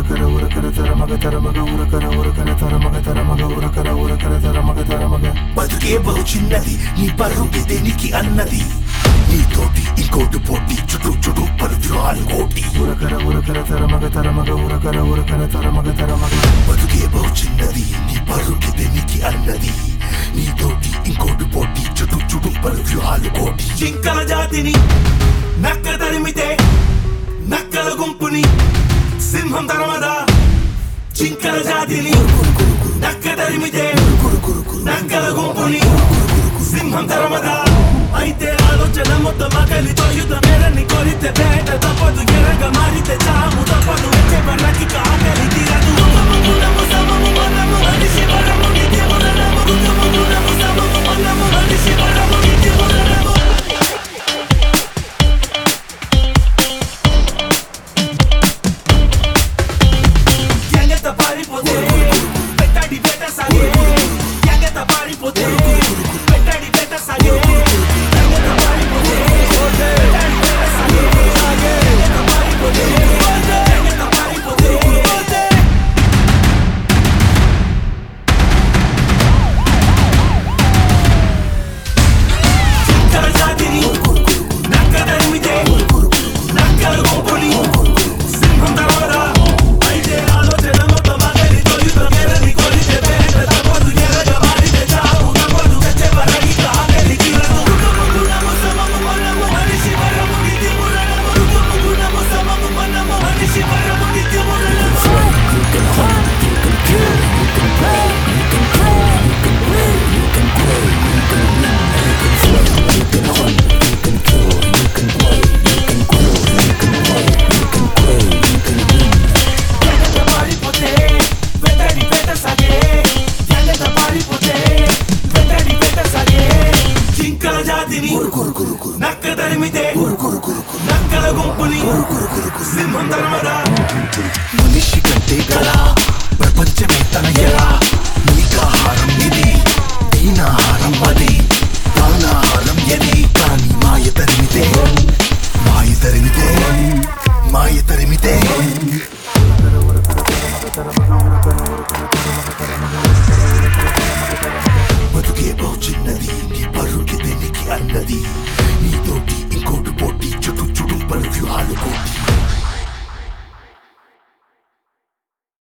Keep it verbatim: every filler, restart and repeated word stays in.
ఉరకర ఉరకర తరమగ తరమగ ఉరకర ఉరకర తరమగ తరమగ ఉరకర ఉరకర తరమగ తరమగ బతుకే బహు చిన్నది నీ పరుగే దేనికి అన్నది నీతోటి ఇంకోటి పోటీ చుట్టూ చుట్టూ పరుద్రాలు కోటి ఉరకర ఉరకర తరమగ తరమగ ఉరకర ఉరకర తరమగ తరమగ బతుకే బహు చిన్నది నీ పరుగే దేనికి అన్నది నీతోటి ఇంకోటి పోటీ చుట్టూ చుట్టూ పరుద్రాలు కోటి జింకల జాతిని నక్క తరిమితే నక్కల గుంపుని సింహం తరమదా జింకల జాతిని నక్క తరిమితే నక్కల గుంపుని సింహం తరమదా అయితే ఆలోచన మొత్తం ఆకలితో యుద్ధం ఎరని కొరితే పేట తప్పదు ఎరగ మారితే చాము తప్పదు వచ్చే పర్లకి ఆకలి తీరదు సమము మనము మనిషి వరము నిత్యము నరము సమము మనము మనిషి వరము నిత్యము నరము ఎంగత పారిపోతే పెట్టాడి పేట సాగే ఎంగత పారిపోతే పెట్టాడి పేట సాగే ఎంగత పారిపోతే పెట్టాడి పేట సాగే ఎంగత పారిపోతే ఎంగత పారిపోతే జింకల జాతిని నక్క తరిమితే నక్కల గుంపుని సింహం తరమదా అయితే ఆలోచన మొత్తం ఆకలితో యుద్ధం ఎరని కొరితే పేట తప్పదు ఎరగ మారితే చావు తప్పదు వచ్చే పరగి ఆకలి తీరదు గుణము సమము మనము మనిషి వరము నిత్యము నరము గుణము సమము మనము మనిషి వరము నిత్యము నరము ఎంగత పారిపోతే వెంటడి పేట సాగే ఎంగత పారిపోతే వెంటడి పేట సాగే జింకల జాతిని నక్క తరిమితే నక్కల గుంపుని సింహం తరమదా మనిషి కంటే గల ప్రపంచమే తన